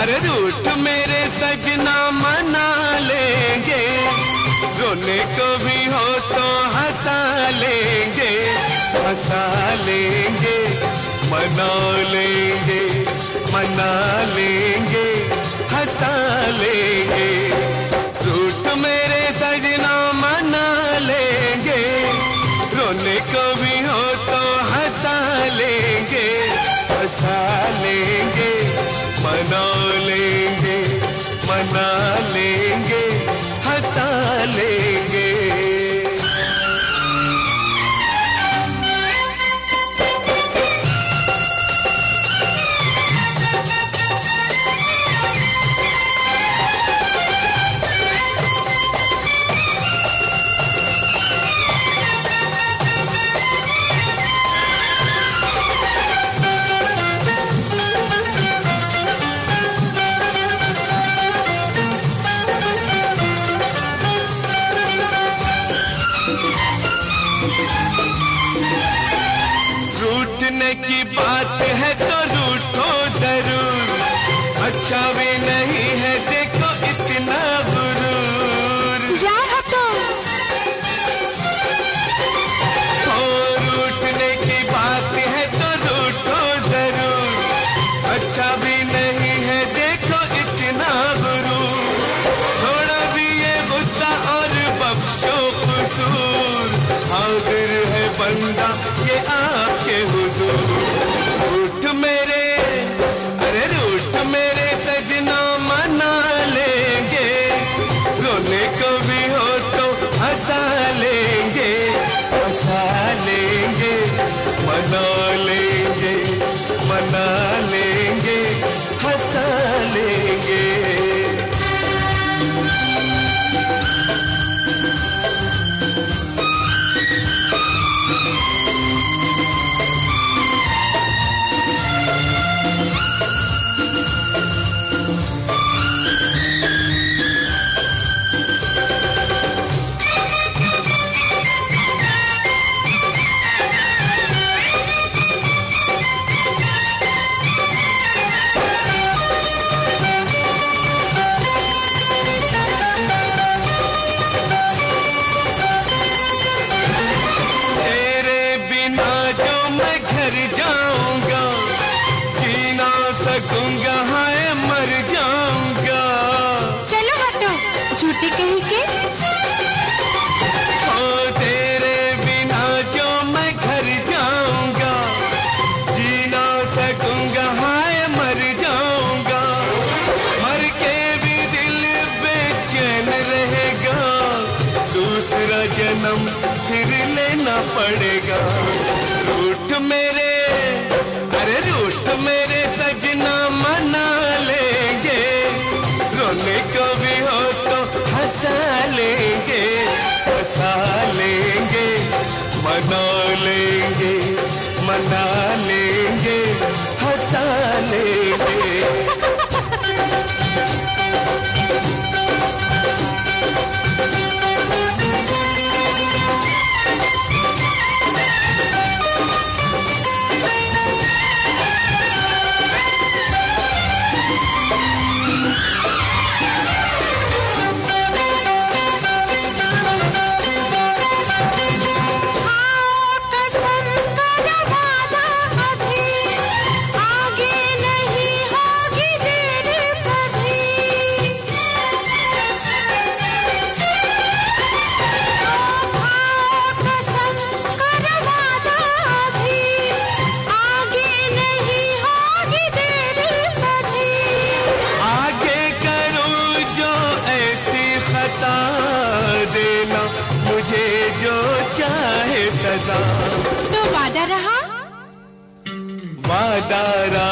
अरे रूठ मेरे सजना मना लेंगे, रोने को भी हो तो हंसा लेंगे, हंसा लेंगे, मना लेंगे, मना लेंगे, हंसा लेंगे। रूठ मेरे सजना मना लेंगे, रोने को भी हो तो हंसा लेंगे, हंसा लेंगे, मना लेंगे, मना लेंगे, हंसा लेंगे। रूठने की बात है तो रूठो जरूर, अच्छा भी नहीं है देखो इतना गुरूर। हो रूठने की बात है तो रूठो जरूर, अच्छा भी नहीं है देखो इतना गुरूर। थोड़ा भी ये गुस्सा और बख्शो कसूर, हाजिर है बंदा ये आपके हुजूर। रूठ मेरे, अरे रूठ मेरे सजना मना लेंगे, रोने को भी हो तो हंसा लेंगे, हंसा लेंगे, मना लेंगे, मना लेंगे, हंसा लेंगे। जाऊंगा जी ना सकूंगा, हाय मर जाऊंगा। चलो हटो झूठी कहीं के। ओ तेरे बिना जो मैं घर जाऊंगा, जी ना सकूंगा, हाय मर जाऊंगा। मर के भी दिल बेचैन रहेगा, दूसरा जन्म फिर लेना पड़ेगा। रूठ मेरे, अरे रूठ मेरे सजना मना लेंगे, रोने को भी हो तो हंसा लेंगे, हंसा लेंगे, मना लेंगे, मना लेंगे, हंसा लेंगे। देना मुझे जो चाहे सजा। तो वादा रहा? वादा रहा।